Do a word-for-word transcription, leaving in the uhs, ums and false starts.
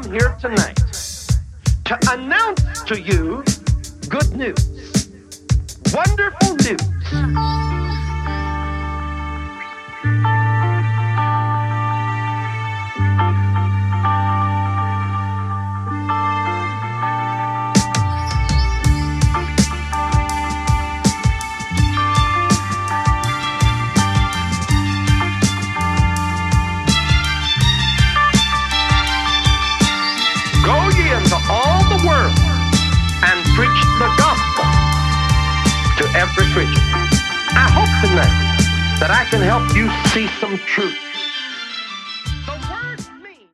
come here tonight to announce to you good news, wonderful news. All the world and preach the gospel to every creature. I hope tonight that I can help you see some truth